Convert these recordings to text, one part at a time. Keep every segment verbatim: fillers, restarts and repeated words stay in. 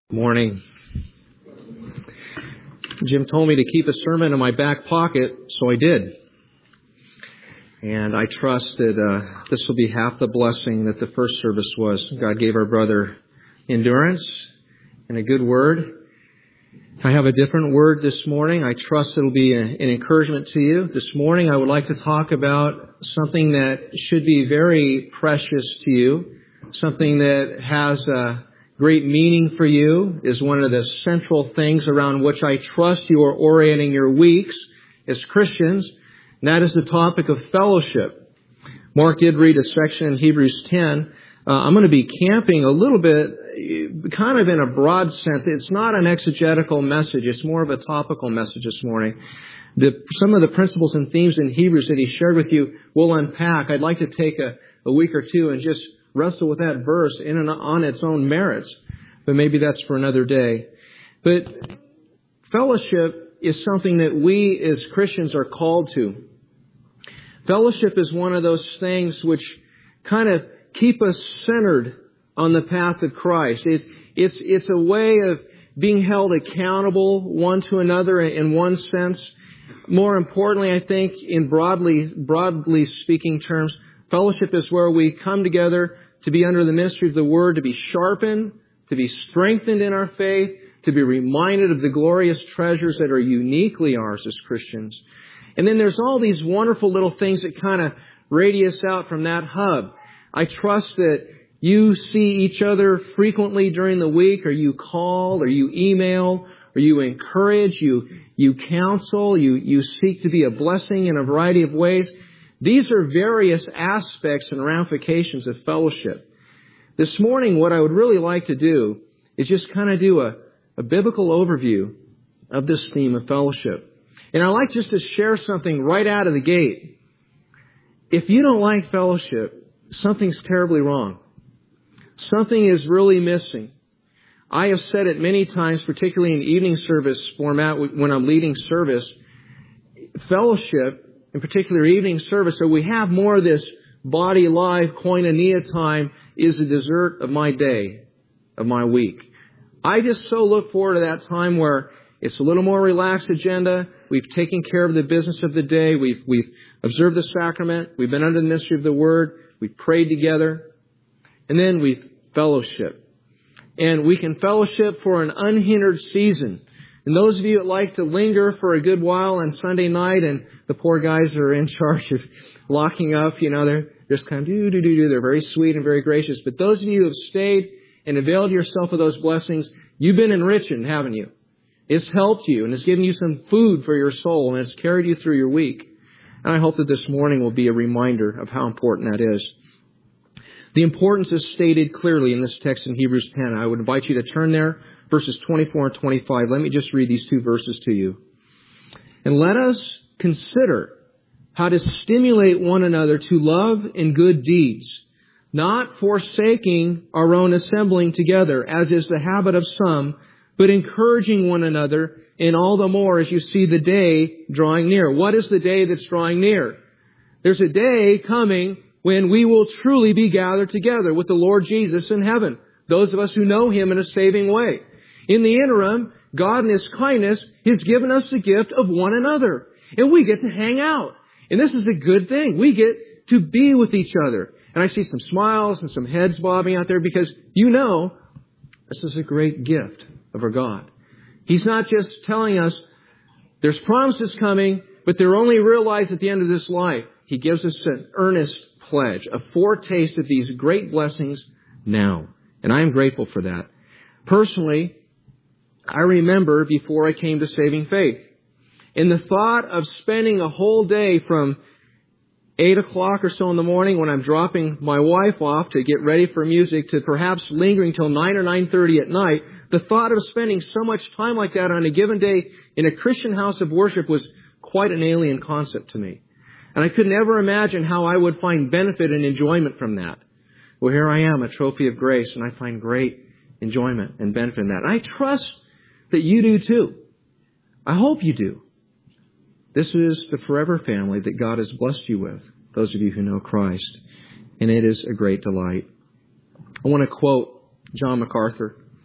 Morning. Jim told me to keep a sermon in my back pocket, so I did. And I trust that uh, this will be half the blessing that the first service was. God gave our brother endurance and a good word. I have a different word this morning. I trust it'll be a, an encouragement to you. This morning I would like to talk about something that should be very precious to you, something that has a great meaning for you, is one of the central things around which I trust you are orienting your weeks as Christians, and that is the topic of fellowship. Mark did read a section in Hebrews ten. Uh, I'm going to be camping a little bit, kind of in a broad sense. It's not an exegetical message. It's more of a topical message this morning. The, some of the principles and themes in Hebrews that he shared with you will unpack. I'd like to take a, a week or two and just wrestle with that verse in and on its own merits, but maybe that's for another day. But fellowship is something that we as Christians are called to. Fellowship is one of those things which kind of keep us centered on the path of Christ. It's, it's, it's a way of being held accountable one to another in one sense. More importantly, I think in broadly, broadly speaking terms, fellowship is where we come together to be under the ministry of the Word, to be sharpened, to be strengthened in our faith, to be reminded of the glorious treasures that are uniquely ours as Christians. And then there's all these wonderful little things that kind of radius out from that hub. I trust that you see each other frequently during the week, or you call, or you email, or you encourage, you, you counsel, you, you seek to be a blessing in a variety of ways. These are various aspects and ramifications of fellowship. This morning, what I would really like to do is just kind of do a, a biblical overview of this theme of fellowship. And I'd like just to share something right out of the gate. If you don't like fellowship, something's terribly wrong. Something is really missing. I have said it many times, particularly in evening service format when I'm leading service. Fellowship, in particular evening service, so we have more of this body live koinonia time, is the dessert of my day, of my week. I just so look forward to that time where it's a little more relaxed agenda. We've taken care of the business of the day. We've, we've observed the sacrament. We've been under the mystery of the Word. We've prayed together. And then we fellowship. And we can fellowship for an unhindered season. And those of you that like to linger for a good while on Sunday night, and the poor guys are in charge of locking up, you know, they're just kind of do, do, do, do. They're very sweet and very gracious. But those of you who have stayed and availed yourself of those blessings, you've been enriching, haven't you? It's helped you, and it's given you some food for your soul, and it's carried you through your week. And I hope that this morning will be a reminder of how important that is. The importance is stated clearly in this text in Hebrews ten. I would invite you to turn there, verses twenty-four and twenty-five. Let me just read these two verses to you. And let us consider how to stimulate one another to love and good deeds, not forsaking our own assembling together, as is the habit of some, but encouraging one another, and all the more as you see the day drawing near. What is the day that's drawing near? There's a day coming when we will truly be gathered together with the Lord Jesus in heaven, those of us who know Him in a saving way. In the interim, God in His kindness has given us the gift of one another, and we get to hang out. And this is a good thing. We get to be with each other. And I see some smiles and some heads bobbing out there, because you know this is a great gift of our God. He's not just telling us there's promises coming, but they're only realized at the end of this life. He gives us an earnest pledge, a foretaste of these great blessings now. And I am grateful for that. Personally, I remember before I came to saving faith, in the thought of spending a whole day from eight o'clock or so in the morning when I'm dropping my wife off to get ready for music to perhaps lingering till nine or nine thirty at night, the thought of spending so much time like that on a given day in a Christian house of worship was quite an alien concept to me. And I could never imagine how I would find benefit and enjoyment from that. Well, here I am, a trophy of grace, and I find great enjoyment and benefit in that. And I trust that you do too. I hope you do. This is the forever family that God has blessed you with, those of you who know Christ. And it is a great delight. I want to quote John MacArthur.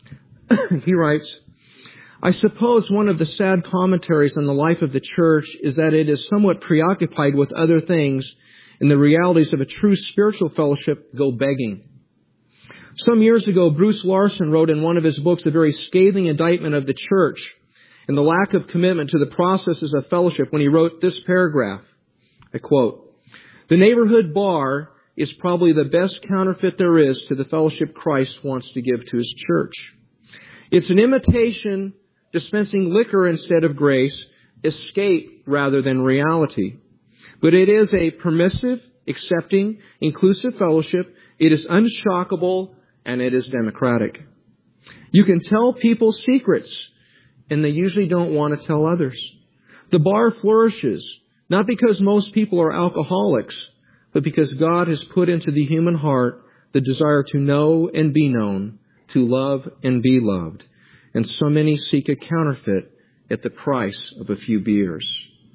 He writes, I suppose one of the sad commentaries on the life of the church is that it is somewhat preoccupied with other things, and the realities of a true spiritual fellowship go begging. Some years ago, Bruce Larson wrote in one of his books a very scathing indictment of the church and the lack of commitment to the processes of fellowship when he wrote this paragraph. I quote, "The neighborhood bar is probably the best counterfeit there is to the fellowship Christ wants to give to His church. It's an imitation dispensing liquor instead of grace, escape rather than reality. But it is a permissive, accepting, inclusive fellowship. It is unshockable, and it is democratic. You can tell people secrets, and they usually don't want to tell others. The bar flourishes, not because most people are alcoholics, but because God has put into the human heart the desire to know and be known, to love and be loved. And so many seek a counterfeit at the price of a few beers."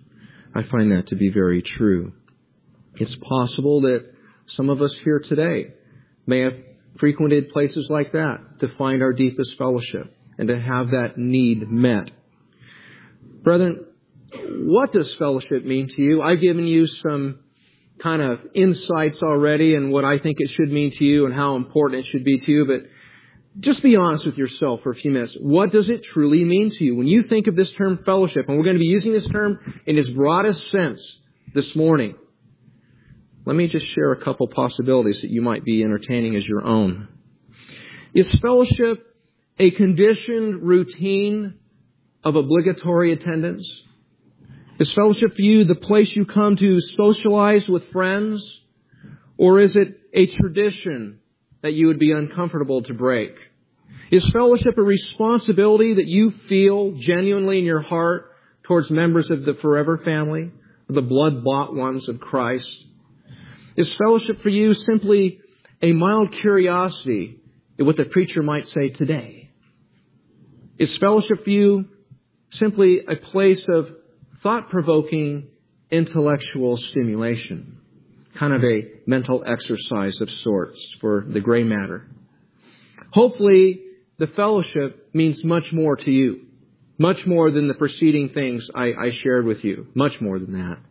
I find that to be very true. It's possible that some of us here today may have frequented places like that to find our deepest fellowship and to have that need met. Brethren, what does fellowship mean to you? I've given you some kind of insights already and what I think it should mean to you and how important it should be to you, but just be honest with yourself for a few minutes. What does it truly mean to you? When you think of this term fellowship, and we're going to be using this term in its broadest sense this morning, let me just share a couple possibilities that you might be entertaining as your own. Is fellowship a conditioned routine of obligatory attendance? Is fellowship for you the place you come to socialize with friends? Or is it a tradition that you would be uncomfortable to break? Is fellowship a responsibility that you feel genuinely in your heart towards members of the forever family, the blood-bought ones of Christ? Is fellowship for you simply a mild curiosity at what the preacher might say today? Is fellowship for you simply a place of thought-provoking intellectual stimulation? Kind of a mental exercise of sorts for the gray matter. Hopefully, the fellowship means much more to you. Much more than the preceding things I, I shared with you. Much more than that.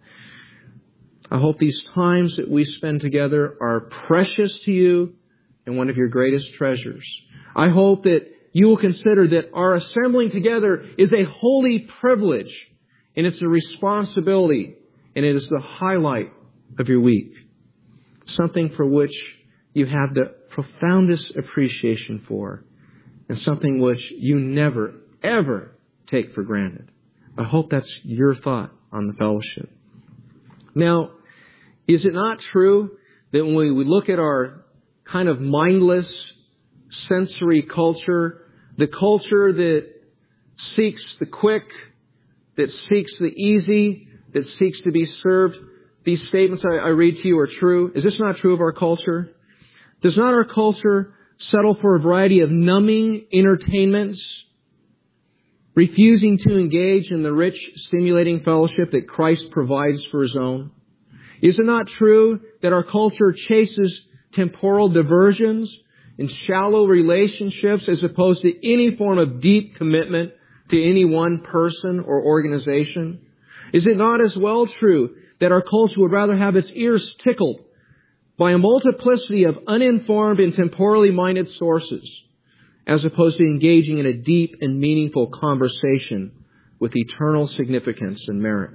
I hope these times that we spend together are precious to you and one of your greatest treasures. I hope that you will consider that our assembling together is a holy privilege, and it's a responsibility, and it is the highlight of your week. Something for which you have the profoundest appreciation for, and something which you never, ever take for granted. I hope that's your thought on the fellowship. Now, is it not true that when we look at our kind of mindless sensory culture, the culture that seeks the quick, that seeks the easy, that seeks to be served, these statements I, I read to you are true? Is this not true of our culture? Does not our culture settle for a variety of numbing entertainments, refusing to engage in the rich, stimulating fellowship that Christ provides for His own? Is it not true that our culture chases temporal diversions and shallow relationships as opposed to any form of deep commitment to any one person or organization? Is it not as well true that our culture would rather have its ears tickled by a multiplicity of uninformed and temporally minded sources as opposed to engaging in a deep and meaningful conversation with eternal significance and merit?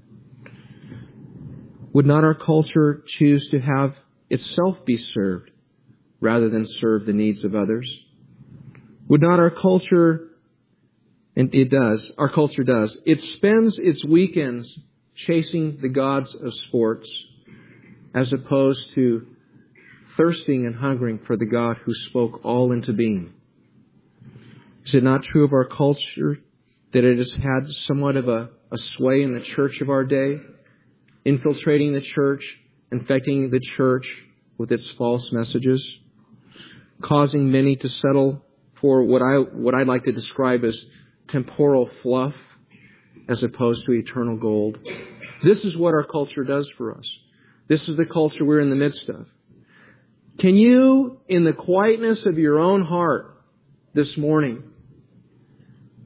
Would not our culture choose to have itself be served rather than serve the needs of others? Would not our culture, and it does, our culture does, it spends its weekends chasing the gods of sports as opposed to thirsting and hungering for the God who spoke all into being? Is it not true of our culture that it has had somewhat of a, a sway in the church of our day, infiltrating the church, infecting the church with its false messages, causing many to settle for what I what I'd like to describe as temporal fluff as opposed to eternal gold? This is what our culture does for us. This is the culture we're in the midst of. Can you, in the quietness of your own heart this morning,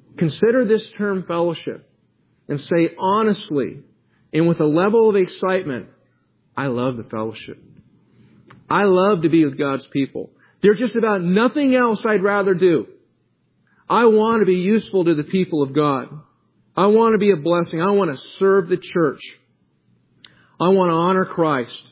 Consider this term fellowship and say honestly and with a level of excitement, I love the fellowship. I love to be with God's people. There's just about nothing else I'd rather do. I want to be useful to the people of God. I want to be a blessing. I want to serve the church. I want to honor Christ.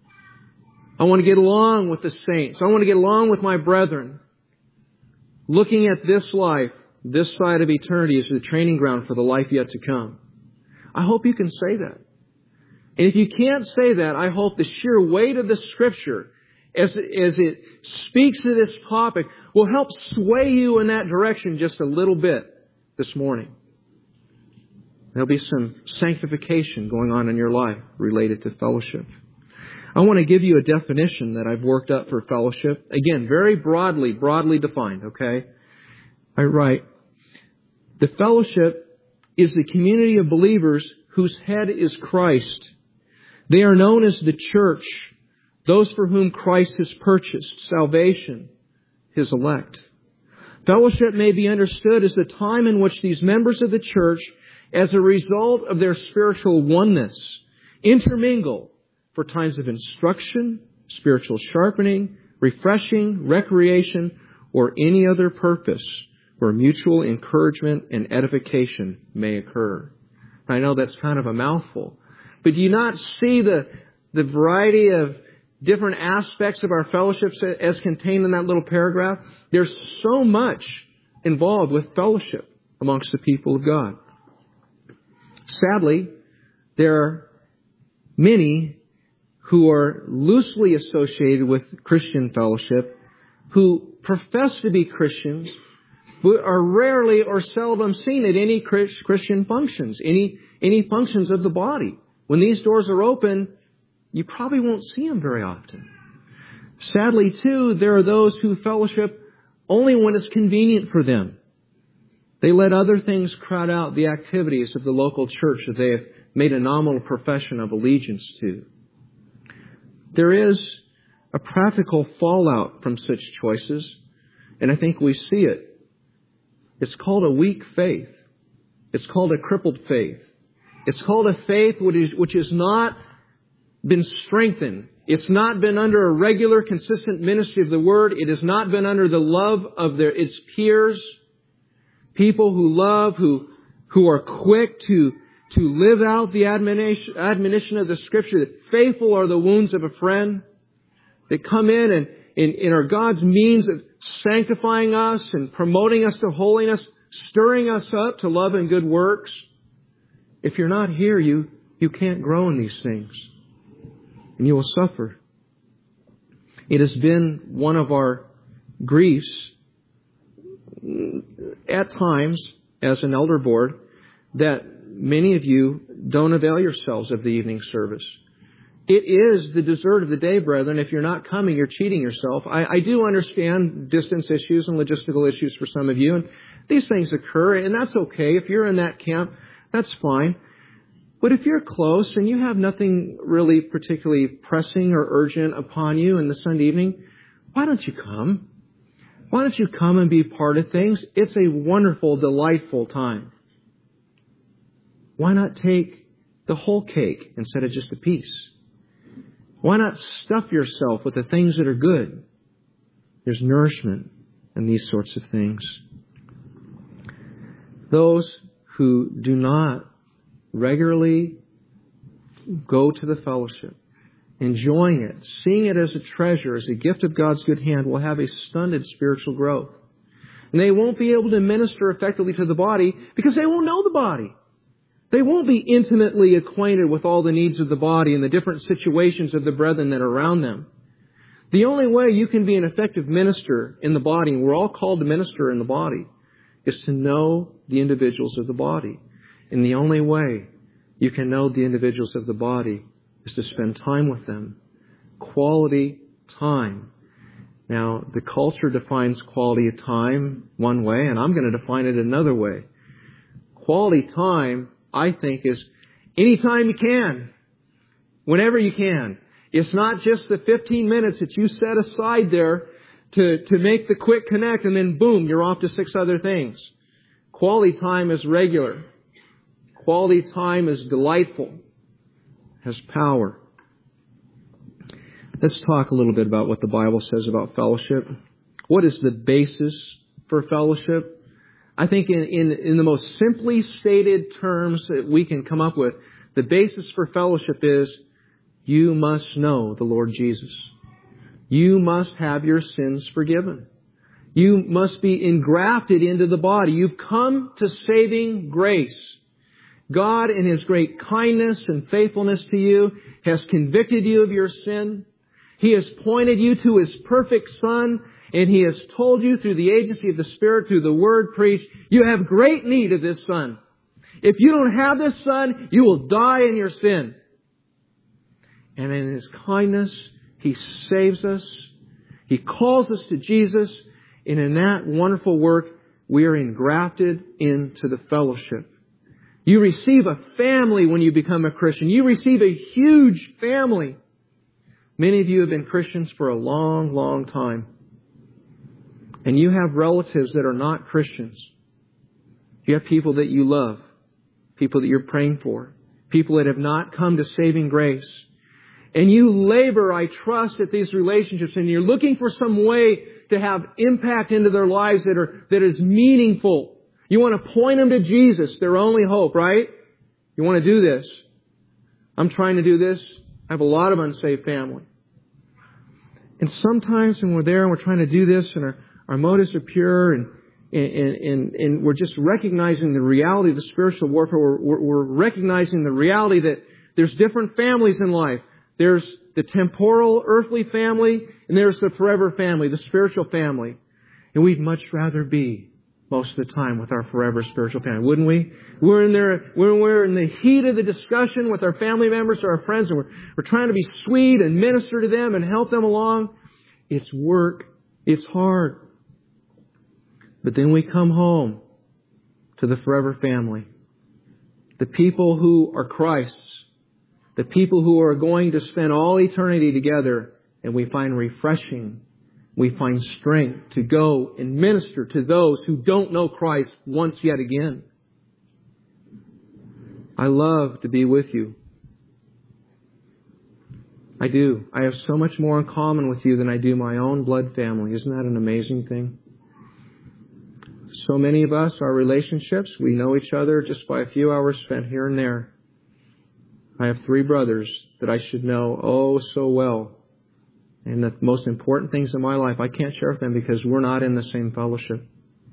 I want to get along with the saints. I want to get along with my brethren. Looking at this life, this side of eternity, is the training ground for the life yet to come. I hope you can say that. And if you can't say that, I hope the sheer weight of the Scripture, as, as it speaks to this topic, will help sway you in that direction just a little bit this morning. There'll be some sanctification going on in your life related to fellowship. I want to give you a definition that I've worked up for fellowship. Again, very broadly, broadly defined, okay? I write, the fellowship is the community of believers whose head is Christ. They are known as the church, those for whom Christ has purchased salvation, His elect. Fellowship may be understood as the time in which these members of the church, as a result of their spiritual oneness, intermingle for times of instruction, spiritual sharpening, refreshing, recreation, or any other purpose where mutual encouragement and edification may occur. I know that's kind of a mouthful, but do you not see the, the variety of different aspects of our fellowships as contained in that little paragraph? There's so much involved with fellowship amongst the people of God. Sadly, there are many who are loosely associated with Christian fellowship, who profess to be Christians, but are rarely or seldom seen at any Christian functions, any, any functions of the body. When these doors are open, you probably won't see them very often. Sadly, too, there are those who fellowship only when it's convenient for them. They let other things crowd out the activities of the local church that they have made a nominal profession of allegiance to. There is a practical fallout from such choices, and I think we see it. It's called a weak faith. It's called a crippled faith. It's called a faith which is, which has not been strengthened. It's not been under a regular, consistent ministry of the Word. It has not been under the love of their its peers. People who love, who who are quick to, to live out the admonition, admonition of the Scripture, that faithful are the wounds of a friend. They come in and, and, and are God's means of sanctifying us and promoting us to holiness, stirring us up to love and good works. If you're not here, you, you can't grow in these things. And you will suffer. It has been one of our griefs at times as an elder board that many of you don't avail yourselves of the evening service. It is the dessert of the day, brethren. If you're not coming, you're cheating yourself. I, I do understand distance issues and logistical issues for some of you, and these things occur, and that's okay. If you're in that camp, that's fine. But if you're close and you have nothing really particularly pressing or urgent upon you in the Sunday evening, why don't you come? Why don't you come and be part of things? It's a wonderful, delightful time. Why not take the whole cake instead of just a piece? Why not stuff yourself with the things that are good? There's nourishment in these sorts of things. Those who do not regularly go to the fellowship, enjoying it, seeing it as a treasure, as a gift of God's good hand, will have a stunted spiritual growth. And they won't be able to minister effectively to the body because they won't know the body. They won't be intimately acquainted with all the needs of the body and the different situations of the brethren that are around them. The only way you can be an effective minister in the body, and we're all called to minister in the body, is to know the individuals of the body. And the only way you can know the individuals of the body is to spend time with them. Quality time. Now, the culture defines quality of time one way, and I'm going to define it another way. Quality time, I think, is anytime you can, whenever you can. It's not just the fifteen minutes that you set aside there to, to make the quick connect, and then boom, you're off to six other things. Quality time is regular. Quality time is delightful. Has power. Let's talk a little bit about what the Bible says about fellowship. What is the basis for fellowship? I think in, in, in the most simply stated terms that we can come up with, the basis for fellowship is you must know the Lord Jesus. You must have your sins forgiven. You must be engrafted into the body. You've come to saving grace. God, in His great kindness and faithfulness to you, has convicted you of your sin. He has pointed you to His perfect Son, and He has told you through the agency of the Spirit, through the Word preached, you have great need of this Son. If you don't have this Son, you will die in your sin. And in His kindness, He saves us. He calls us to Jesus. And in that wonderful work, we are engrafted into the fellowship. You receive a family when you become a Christian. You receive a huge family. Many of you have been Christians for a long, long time. And you have relatives that are not Christians. You have people that you love. People that you're praying for. People that have not come to saving grace. And you labor, I trust, at these relationships, and you're looking for some way to have impact into their lives that are that is meaningful. You want to point them to Jesus, their only hope, right? You want to do this. I'm trying to do this. I have a lot of unsaved family. And sometimes when we're there and we're trying to do this and our, our motives are pure and, and, and, and we're just recognizing the reality of the spiritual warfare, we're, we're, we're recognizing the reality that there's different families in life. There's the temporal, earthly family, and there's the forever family, the spiritual family. And we'd much rather be most of the time with our forever spiritual family, wouldn't we? We're in there, when we're in the heat of the discussion with our family members or our friends, and we're, we're trying to be sweet and minister to them and help them along. It's work. It's hard. But then we come home to the forever family. The people who are Christ's. The people who are going to spend all eternity together, and we find refreshing. We find strength to go and minister to those who don't know Christ once yet again. I love to be with you. I do. I have so much more in common with you than I do my own blood family. Isn't that an amazing thing? So many of us, our relationships, we know each other just by a few hours spent here and there. I have three brothers that I should know oh so well. And the most important things in my life, I can't share with them because we're not in the same fellowship.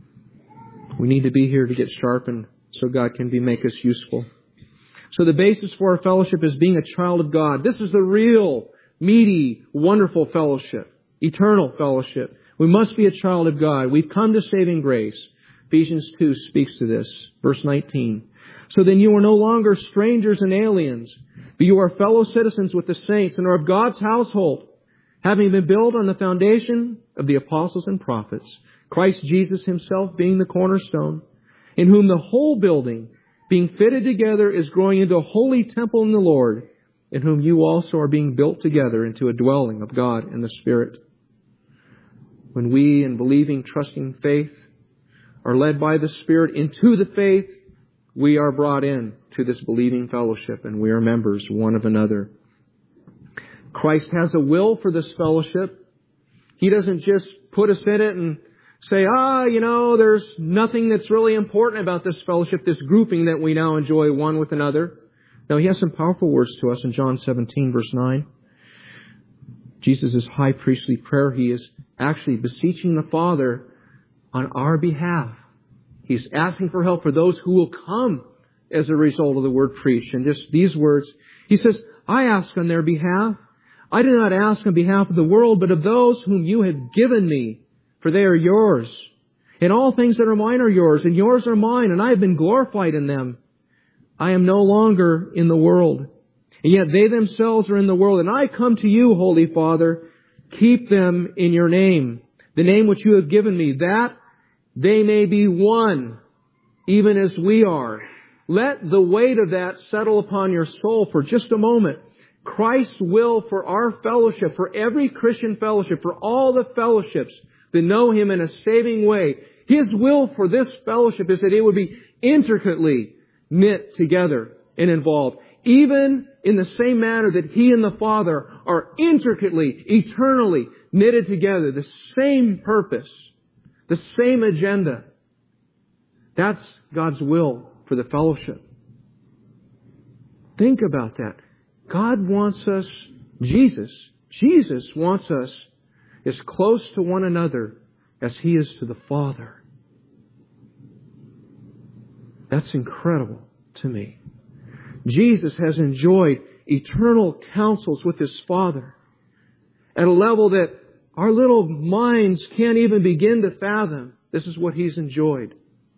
We need to be here to get sharpened so God can be make us useful. So the basis for our fellowship is being a child of God. This is the real, meaty, wonderful fellowship. Eternal fellowship. We must be a child of God. We've come to saving grace. Ephesians two speaks to this. Verse nineteen. So then you are no longer strangers and aliens, but you are fellow citizens with the saints and are of God's household, having been built on the foundation of the apostles and prophets, Christ Jesus Himself being the cornerstone, in whom the whole building, being fitted together, is growing into a holy temple in the Lord, in whom you also are being built together into a dwelling of God in the Spirit. When we, in believing, trusting faith, are led by the Spirit into the faith, we are brought in to this believing fellowship, and we are members one of another. Christ has a will for this fellowship. He doesn't just put us in it and say, ah, you know, there's nothing that's really important about this fellowship, this grouping that we now enjoy one with another. No, He has some powerful words to us in John seventeen, verse nine. Jesus' high priestly prayer, He is actually beseeching the Father on our behalf. He's asking for help for those who will come as a result of the word preached. And just these words, He says, I ask on their behalf. I do not ask on behalf of the world, but of those whom you have given me, for they are yours. And all things that are mine are yours, and yours are mine, and I have been glorified in them. I am no longer in the world, and yet they themselves are in the world. And I come to you, Holy Father, keep them in your name, the name which you have given me, that they may be one, even as we are. Let the weight of that settle upon your soul for just a moment. Christ's will for our fellowship, for every Christian fellowship, for all the fellowships that know Him in a saving way, His will for this fellowship is that it would be intricately knit together and involved, even in the same manner that He and the Father are intricately, eternally knitted together, the same purpose, the same agenda. That's God's will for the fellowship. Think about that. God wants us, Jesus, Jesus wants us as close to one another as He is to the Father. That's incredible to me. Jesus has enjoyed eternal counsels with His Father at a level that our little minds can't even begin to fathom. This is what He's enjoyed.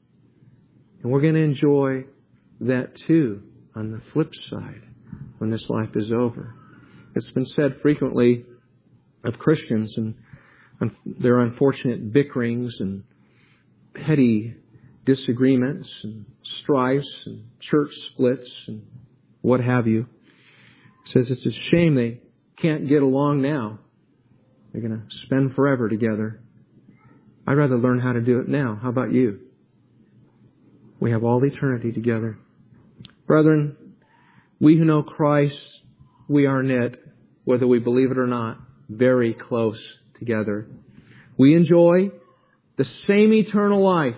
And we're going to enjoy that too on the flip side when this life is over. It's been said frequently of Christians and their unfortunate bickerings and petty disagreements and strifes and church splits and what have you. It says it's a shame they can't get along now. They're going to spend forever together. I'd rather learn how to do it now. How about you? We have all eternity together. Brethren, we who know Christ, we are knit, whether we believe it or not, very close together. We enjoy the same eternal life.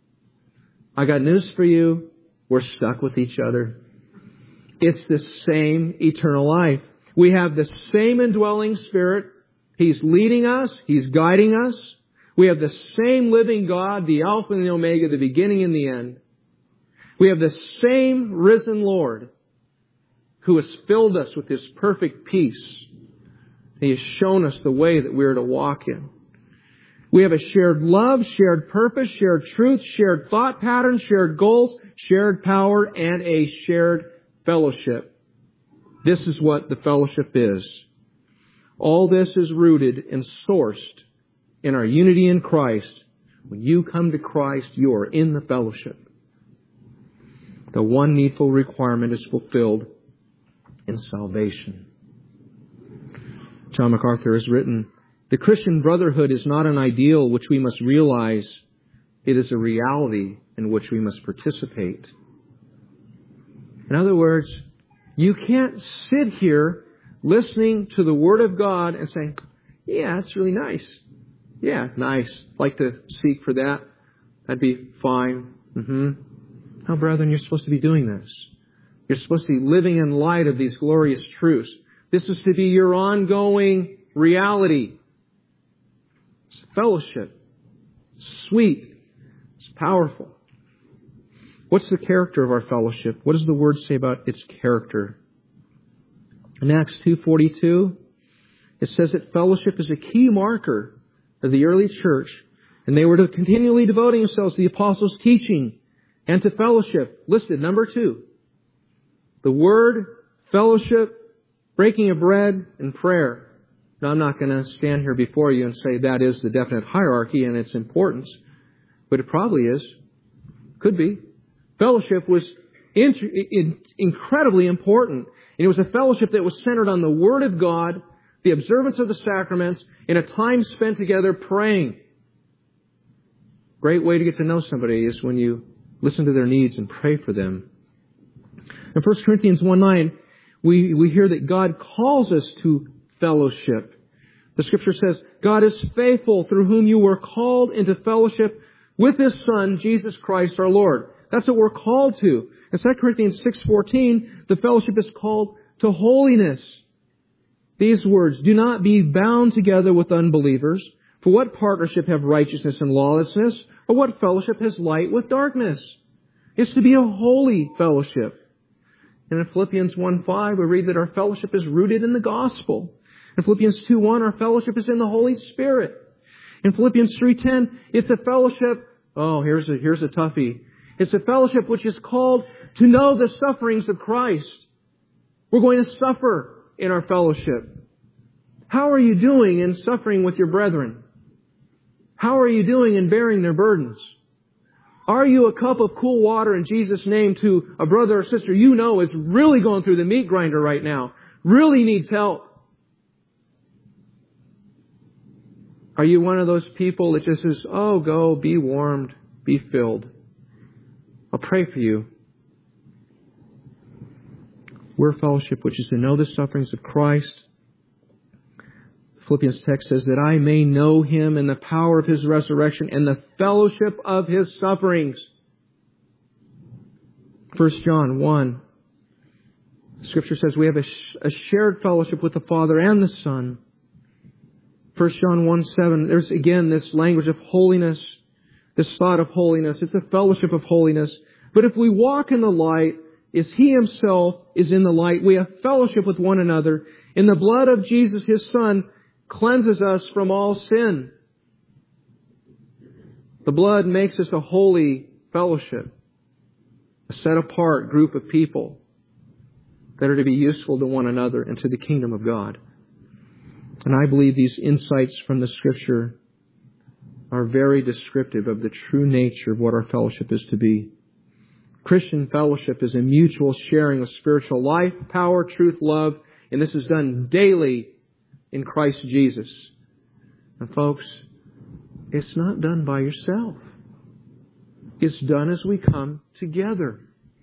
I got news for you. We're stuck with each other. It's the same eternal life. We have the same indwelling Spirit. He's leading us. He's guiding us. We have the same living God, the Alpha and the Omega, the beginning and the end. We have the same risen Lord who has filled us with His perfect peace. He has shown us the way that we are to walk in. We have a shared love, shared purpose, shared truth, shared thought patterns, shared goals, shared power, and a shared fellowship. This is what the fellowship is. All this is rooted and sourced in our unity in Christ. When you come to Christ, you are in the fellowship. The one needful requirement is fulfilled in salvation. John MacArthur has written, the Christian brotherhood is not an ideal which we must realize. It is a reality in which we must participate. In other words, you can't sit here listening to the Word of God and saying, yeah, that's really nice. Yeah, nice. Like to seek for that. That'd be fine. Mm-hmm. No, brethren, you're supposed to be doing this. You're supposed to be living in light of these glorious truths. This is to be your ongoing reality. It's fellowship. It's sweet. It's powerful. What's the character of our fellowship? What does the Word say about its character? In Acts two forty-two, it says that fellowship is a key marker of the early church, and they were to continually devoting themselves to the apostles' teaching and to fellowship. Listed, number two. The Word, fellowship, breaking of bread, and prayer. Now, I'm not going to stand here before you and say that is the definite hierarchy and its importance, but it probably is. Could be. Fellowship was in, in, incredibly important. And it was a fellowship that was centered on the Word of God, the observance of the sacraments, and a time spent together praying. Great way to get to know somebody is when you listen to their needs and pray for them. In First Corinthians one nine, we, we hear that God calls us to fellowship. The Scripture says, God is faithful, through whom you were called into fellowship with His Son, Jesus Christ our Lord. That's what we're called to. In Second Corinthians six fourteen, the fellowship is called to holiness. These words, do not be bound together with unbelievers. For what partnership have righteousness and lawlessness? Or what fellowship has light with darkness? It's to be a holy fellowship. And in Philippians one five, we read that our fellowship is rooted in the gospel. In Philippians two one, our fellowship is in the Holy Spirit. In Philippians three ten, it's a fellowship. Oh, here's a, here's a toughie. It's a fellowship which is called to know the sufferings of Christ. We're going to suffer in our fellowship. How are you doing in suffering with your brethren? How are you doing in bearing their burdens? Are you a cup of cool water in Jesus' name to a brother or sister you know is really going through the meat grinder right now, really needs help? Are you one of those people that just says, oh, go, be warmed, be filled? I'll pray for you. We're fellowship, which is to know the sufferings of Christ. Philippians text says that I may know Him and the power of His resurrection and the fellowship of His sufferings. First John one. Scripture says we have a, sh- a shared fellowship with the Father and the Son. First John one seven. There's again this language of holiness, this thought of holiness. It's a fellowship of holiness. But if we walk in the light, as He Himself is in the light, we have fellowship with one another. In the blood of Jesus, His Son, cleanses us from all sin. The blood makes us a holy fellowship, a set apart group of people that are to be useful to one another and to the kingdom of God. And I believe these insights from the Scripture are very descriptive of the true nature of what our fellowship is to be. Christian fellowship is a mutual sharing of spiritual life, power, truth, love, and this is done daily in Christ Jesus. And folks, it's not done by yourself. It's done as we come together.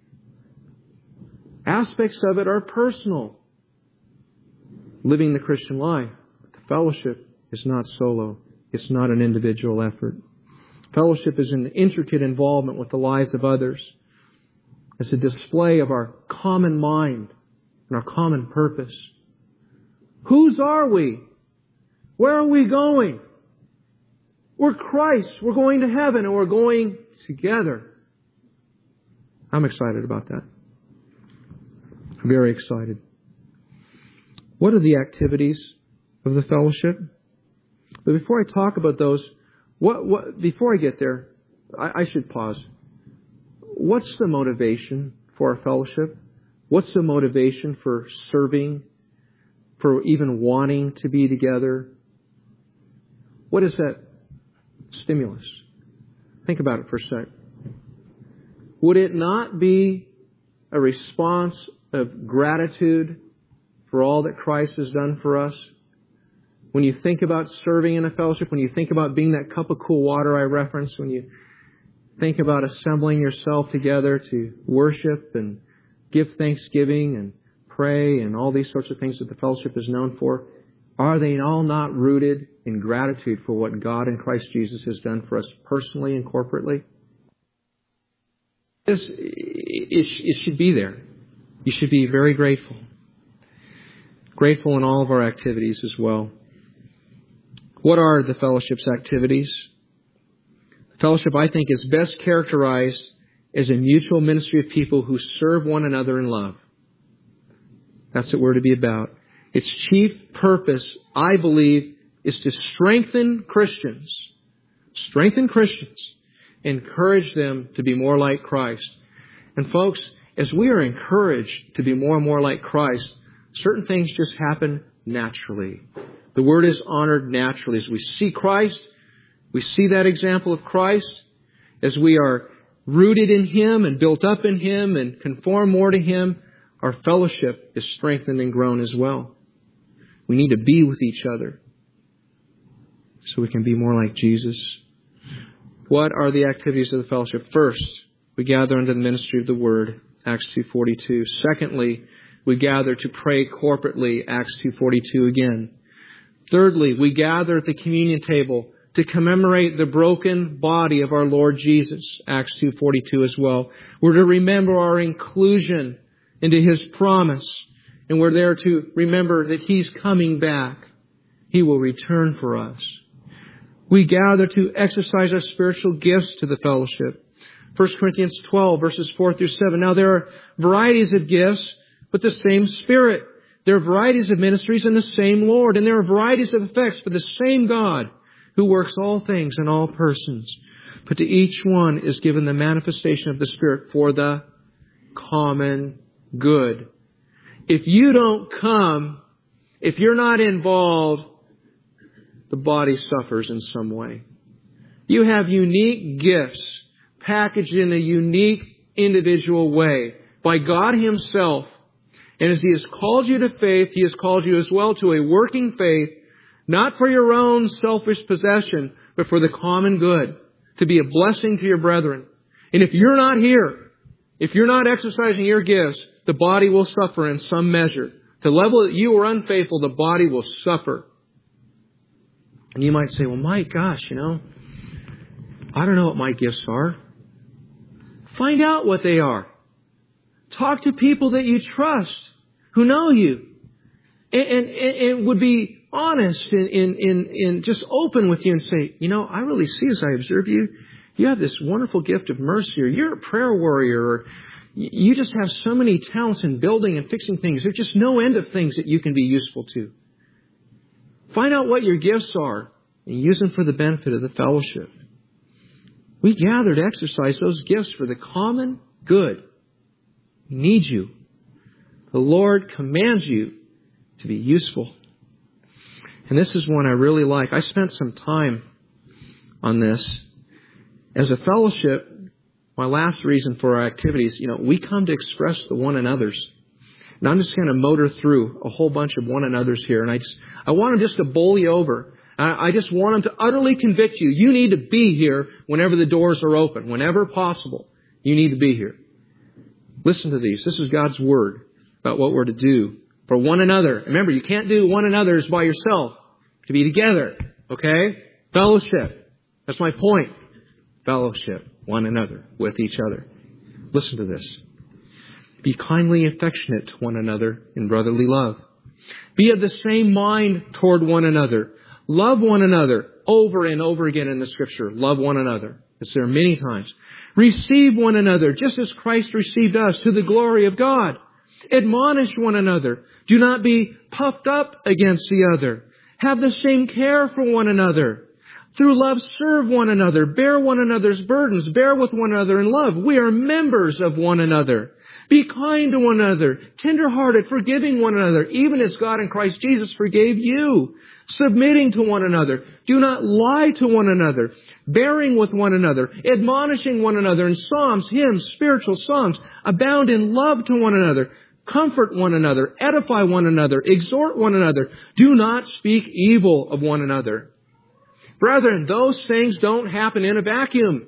Aspects of it are personal. Living the Christian life. The fellowship is not solo. It's not an individual effort. Fellowship is an intricate involvement with the lives of others. It's a display of our common mind and our common purpose. Whose are we? Where are we going? We're Christ. We're going to heaven and we're going together. I'm excited about that. Very excited. What are the activities of the fellowship? But before I talk about those, what, what before I get there, I, I should pause. What's the motivation for our fellowship? What's the motivation for serving? For even wanting to be together? What is that stimulus? Think about it for a sec. Would it not be a response of gratitude for all that Christ has done for us? When you think about serving in a fellowship, when you think about being that cup of cool water I referenced, when you think about assembling yourself together to worship and give thanksgiving and pray and all these sorts of things that the fellowship is known for, are they all not rooted in gratitude for what God in Christ Jesus has done for us personally and corporately? This, it, it should be there. You should be very grateful. Grateful in all of our activities as well. What are the fellowship's activities? Fellowship, I think, is best characterized as a mutual ministry of people who serve one another in love. That's what we're to be about. Its chief purpose, I believe, is to strengthen Christians. Strengthen Christians. Encourage them to be more like Christ. And folks, as we are encouraged to be more and more like Christ, certain things just happen naturally. The Word is honored naturally. As we see Christ, we see that example of Christ. As we are rooted in Him and built up in Him and conform more to Him, our fellowship is strengthened and grown as well. We need to be with each other so we can be more like Jesus. What are the activities of the fellowship? First, we gather under the ministry of the Word, Acts two forty-two. Secondly, we gather to pray corporately, Acts two forty-two again. Thirdly, we gather at the communion table to commemorate the broken body of our Lord Jesus, Acts two forty-two as well. We're to remember our inclusion into His promise, and we're there to remember that He's coming back. He will return for us. We gather to exercise our spiritual gifts to the fellowship. First Corinthians twelve, verses four through seven. Now there are varieties of gifts, but the same Spirit. There are varieties of ministries and the same Lord. And there are varieties of effects, but the same God who works all things in all persons. But to each one is given the manifestation of the Spirit for the common good. If you don't come, if you're not involved, the body suffers in some way. You have unique gifts packaged in a unique individual way by God Himself. And as He has called you to faith, He has called you as well to a working faith Not for your own selfish possession, but for the common good. To be a blessing to your brethren. And if you're not here, if you're not exercising your gifts, the body will suffer in some measure. To the level that you are unfaithful, the body will suffer. And you might say, well, my gosh, you know, I don't know what my gifts are. Find out what they are. Talk to people that you trust, who know you, and, and, and would be honest and, and, and, and just open with you and say, you know, I really see as I observe you, you have this wonderful gift of mercy, or you're a prayer warrior, or you just have so many talents in building and fixing things. There's just no end of things that you can be useful to. Find out what your gifts are and use them for the benefit of the fellowship. We gather to exercise those gifts for the common good. We need you. The Lord commands you to be useful. And this is one I really like. I spent some time on this. As a fellowship, my last reason for our activities, you know, we come to express the one another's. And I'm just going to motor through a whole bunch of one another's here. And I just, I want them just to bowl you over. I just want them to utterly convict you. You need to be here whenever the doors are open. Whenever possible, you need to be here. Listen to these. This is God's Word about what we're to do for one another. Remember, you can't do one another's by yourself. To be together. Okay? Fellowship. That's my point. Fellowship. One another. With each other. Listen to this. Be kindly affectionate to one another in brotherly love. Be of the same mind toward one another. Love one another. Over and over again in the Scripture. Love one another. It's there many times. Receive one another just as Christ received us to the glory of God. Admonish one another. Do not be puffed up against the other. Have the same care for one another. Through love, serve one another. Bear one another's burdens. Bear with one another in love. We are members of one another. Be kind to one another. Tender-hearted, forgiving one another, even as God in Christ Jesus forgave you. Submitting to one another. Do not lie to one another. Bearing with one another. Admonishing one another in psalms, hymns, spiritual songs. Abound in love to one another. Comfort one another. Edify one another. Exhort one another. Do not speak evil of one another. Brethren, those things don't happen in a vacuum.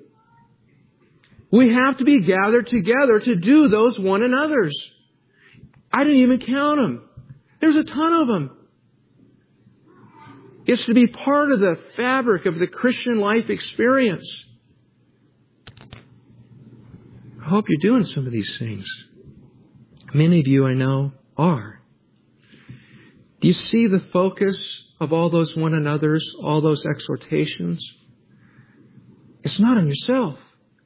We have to be gathered together to do those one another's. I didn't even count them. There's a ton of them. It's to be part of the fabric of the Christian life experience. I hope you're doing some of these things. Many of you I know are. Do you see the focus of all those one another's, all those exhortations? It's not on yourself.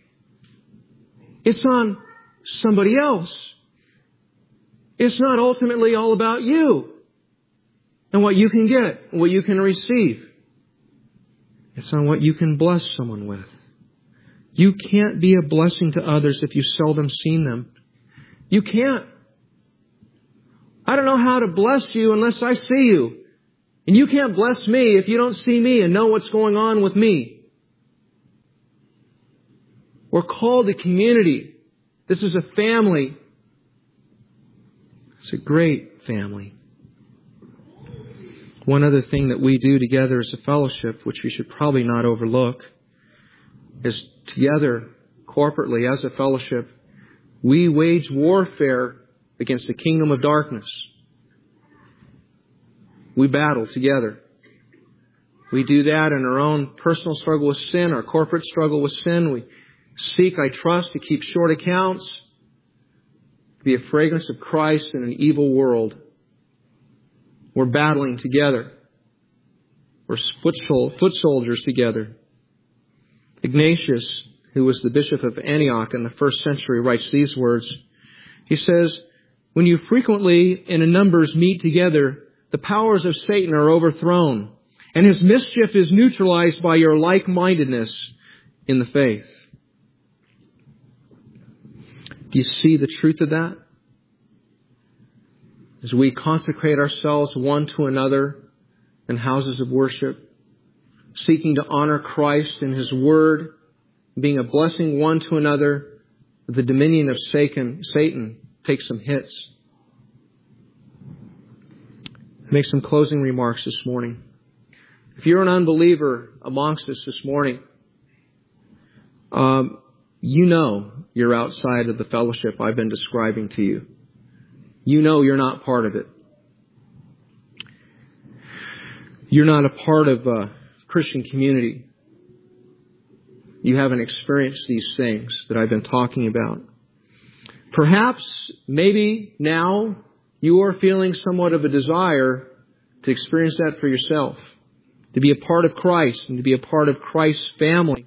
It's on somebody else. It's not ultimately all about you and what you can get, what you can receive. It's on what you can bless someone with. You can't be a blessing to others if you've seldom seen them. You can't. I don't know how to bless you unless I see you. And you can't bless me if you don't see me and know what's going on with me. We're called a community. This is a family. It's a great family. One other thing that we do together as a fellowship, which we should probably not overlook, is together, corporately, as a fellowship, we wage warfare against the kingdom of darkness. We battle together. We do that in our own personal struggle with sin, our corporate struggle with sin. We seek, I trust, to keep short accounts, to be a fragrance of Christ in an evil world. We're battling together. We're foot soldiers together. Ignatius, who was the bishop of Antioch in the first century, writes these words. He says, when you frequently and in numbers meet together, the powers of Satan are overthrown, and his mischief is neutralized by your like-mindedness in the faith. Do you see the truth of that? As we consecrate ourselves one to another in houses of worship, seeking to honor Christ and His Word, being a blessing one to another, the dominion of Satan, Satan takes some hits. Make some closing remarks this morning. If you're an unbeliever amongst us this morning, um, you know you're outside of the fellowship I've been describing to you. You know you're not part of it. You're not a part of a Christian community. You haven't experienced these things that I've been talking about. Perhaps, maybe now you are feeling somewhat of a desire to experience that for yourself, to be a part of Christ and to be a part of Christ's family.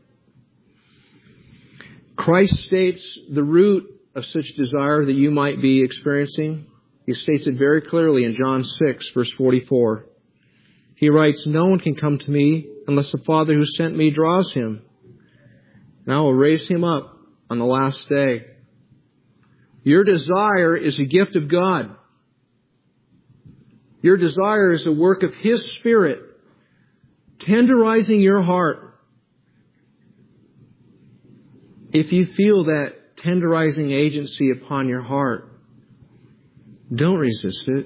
Christ states the root of such desire that you might be experiencing. He states it very clearly in John six, verse forty-four. He writes, "No one can come to me unless the Father who sent me draws him. And I will raise him up on the last day." Your desire is a gift of God. Your desire is a work of His Spirit, tenderizing your heart. If you feel that tenderizing agency upon your heart, don't resist it.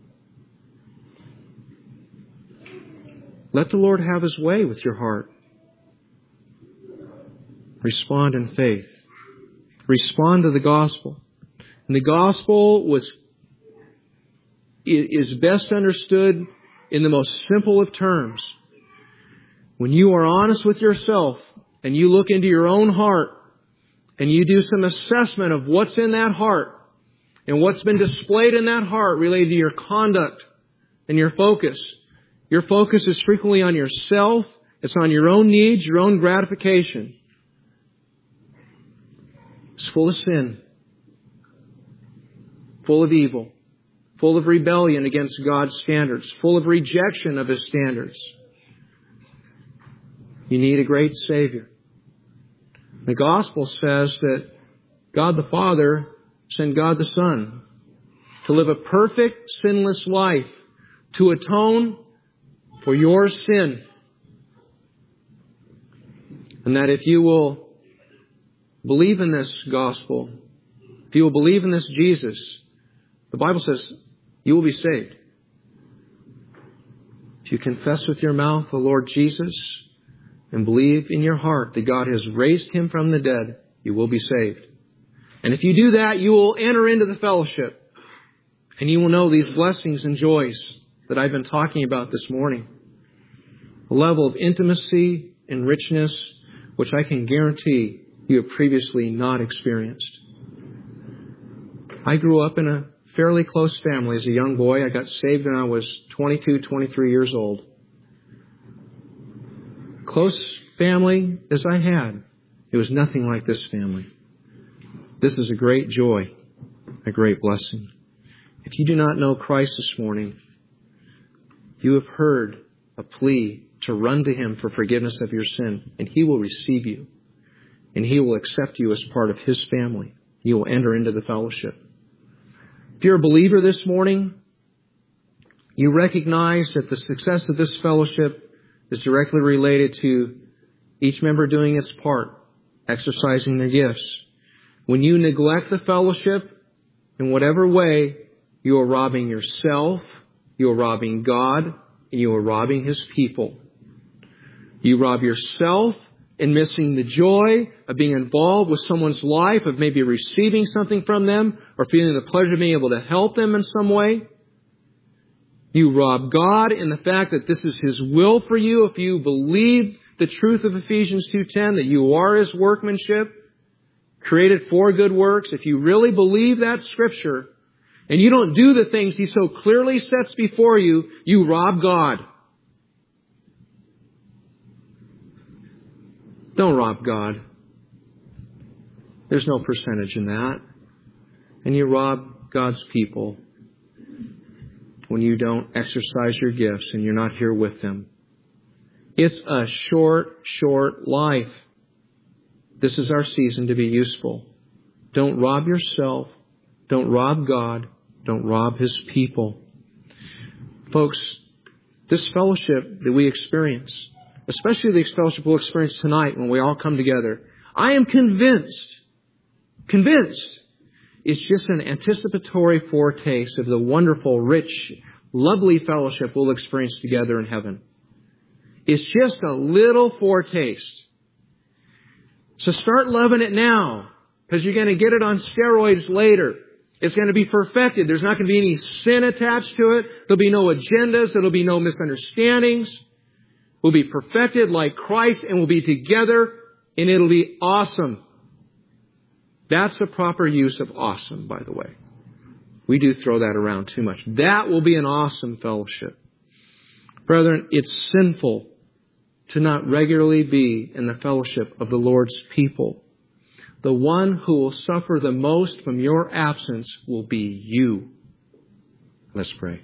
Let the Lord have His way with your heart. Respond in faith. Respond to the gospel. And the gospel was is best understood in the most simple of terms. When you are honest with yourself and you look into your own heart and you do some assessment of what's in that heart and what's been displayed in that heart related to your conduct and your focus. Your focus is frequently on yourself. It's on your own needs, your own gratification. It's full of sin, full of evil, full of rebellion against God's standards, full of rejection of His standards. You need a great Savior. The gospel says that God the Father sent God the Son to live a perfect, sinless life, to atone for your sin. And that if you will believe in this gospel, if you will believe in this Jesus, the Bible says you will be saved. If you confess with your mouth the Lord Jesus and believe in your heart that God has raised Him from the dead, you will be saved. And if you do that, you will enter into the fellowship. And you will know these blessings and joys that I've been talking about this morning. A level of intimacy and richness which I can guarantee you have previously not experienced. I grew up in a fairly close family as a young boy. I got saved when I was twenty-two, twenty-three years old. Close family as I had, it was nothing like this family. This is a great joy, a great blessing. If you do not know Christ this morning, you have heard a plea to run to Him for forgiveness of your sin, and He will receive you, and He will accept you as part of His family. You will enter into the fellowship. If you're a believer this morning, you recognize that the success of this fellowship is directly related to each member doing its part, exercising their gifts. When you neglect the fellowship in whatever way, you are robbing yourself, you are robbing God, and you are robbing His people. You rob yourself in missing the joy of being involved with someone's life, of maybe receiving something from them, or feeling the pleasure of being able to help them in some way. You rob God in the fact that this is His will for you. If you believe the truth of Ephesians two ten, that you are His workmanship, created for good works, if you really believe that Scripture, and you don't do the things He so clearly sets before you, you rob God. Don't rob God. There's no percentage in that. And you rob God's people when you don't exercise your gifts and you're not here with them. It's a short, short life. This is our season to be useful. Don't rob yourself. Don't rob God. Don't rob His people. Folks, this fellowship that we experience, especially the fellowship we'll experience tonight when we all come together, I am convinced, convinced, it's just an anticipatory foretaste of the wonderful, rich, lovely fellowship we'll experience together in heaven. It's just a little foretaste. So start loving it now, because you're going to get it on steroids later. It's going to be perfected. There's not going to be any sin attached to it. There'll be no agendas. There'll be no misunderstandings. We'll be perfected like Christ, and we'll be together, and it'll be awesome. That's the proper use of awesome, by the way. We do throw that around too much. That will be an awesome fellowship. Brethren, it's sinful to not regularly be in the fellowship of the Lord's people. The one who will suffer the most from your absence will be you. Let's pray.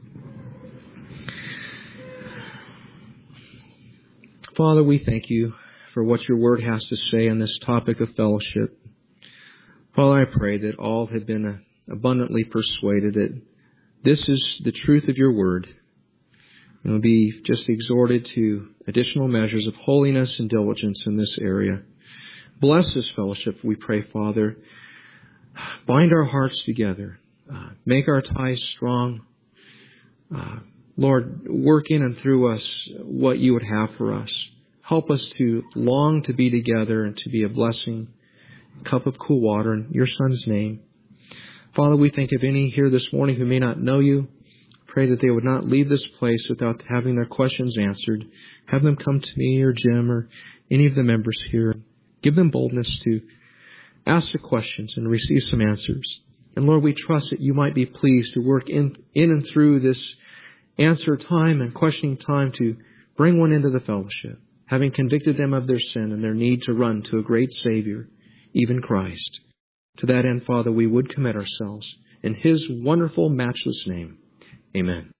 Father, we thank you for what your word has to say on this topic of fellowship. Father, I pray that all have been abundantly persuaded that this is the truth of your word, and will be just exhorted to additional measures of holiness and diligence in this area. Bless this fellowship, we pray, Father. Bind our hearts together. Uh, make our ties strong. Uh, Lord, work in and through us what you would have for us. Help us to long to be together and to be a blessing, a cup of cool water in your Son's name. Father, we think of any here this morning who may not know you. Pray that they would not leave this place without having their questions answered. Have them come to me or Jim or any of the members here. Give them boldness to ask the questions and receive some answers. And Lord, we trust that you might be pleased to work in, in and through this answer time and questioning time to bring one into the fellowship, having convicted them of their sin and their need to run to a great Savior, even Christ. To that end, Father, we would commit ourselves in his wonderful, matchless name. Amen.